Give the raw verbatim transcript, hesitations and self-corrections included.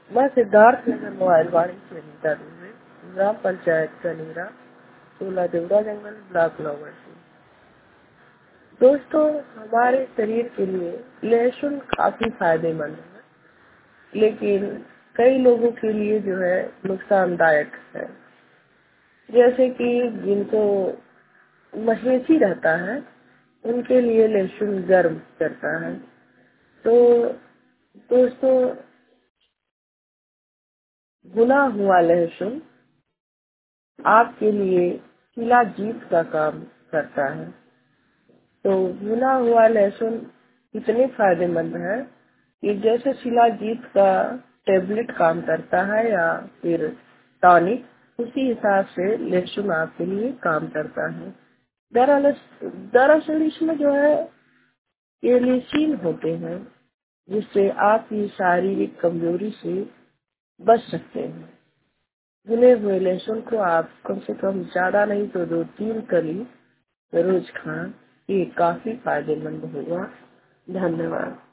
मैं सिद्धार्थ नगर मोबाइल वाणी से रीता दूबे, ग्राम पंचायत कनीरा, सोलह देवरा जंगल, ब्लॉक लोवर से। दोस्तों, हमारे शरीर के लिए लहसुन काफी फायदेमंद है, लेकिन कई लोगों के लिए जो है नुकसानदायक है। जैसे कि जिनको महेसी रहता है उनके लिए लहसुन गर्म करता है। तो दोस्तों, भुना हुआ लहसुन आपके लिए शिलाजीत का काम करता है। तो भुना हुआ लहसुन इतने फायदेमंद है कि जैसे शिलाजीत का टेबलेट काम करता है या फिर टॉनिक, उसी हिसाब से लहसुन आपके लिए काम करता है। दरअसल दरअसल इसमें जो है केलिसिन होते हैं, जिससे आपकी शारीरिक कमजोरी से बच सकते हैं। भुने हुए लहसुन को आप कम से कम ज्यादा नहीं तो दो तीन कली रोज खाएं। ये काफी फायदेमंद होगा। धन्यवाद।